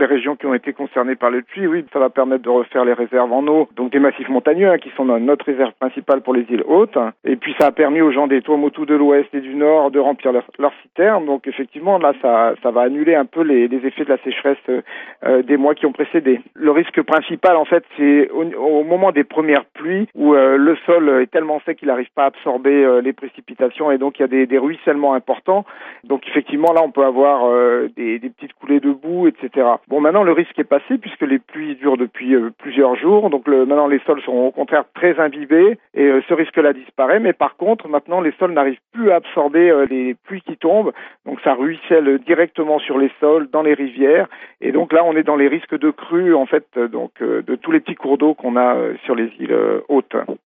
les régions qui ont été concernées par le puits, oui, ça va permettre de refaire les réserves en eau, donc des massifs montagneux qui sont notre réserve principale pour les îles hautes. Et puis ça a permis aux gens des Tuamotu de l'Ouest et du Nord de remplir leurs citernes. Donc effectivement, là, ça va annuler un peu les effets de la sécheresse des mois qui ont précédé. Le risque principal, en fait, c'est au moment des premières pluies où le sol est tellement sec qu'il n'arrive pas à absorber les précipitations et donc il y a des ruissellements importants. Donc effectivement, là, on peut avoir des petites coulées de boue, etc. Bon, maintenant, le risque est passé puisque les pluies durent depuis plusieurs jours. Donc maintenant, les sols sont au contraire très imbibés et ce risque-là disparaît. Mais par contre, maintenant, les sols n'arrivent plus à absorber les pluies qui tombent. Donc ça ruisselle directement sur les sols, dans les rivières. Et donc là, on est dans les risques de crues, en fait, de tous les petits cours d'eau qu'on a sur les îles hautes.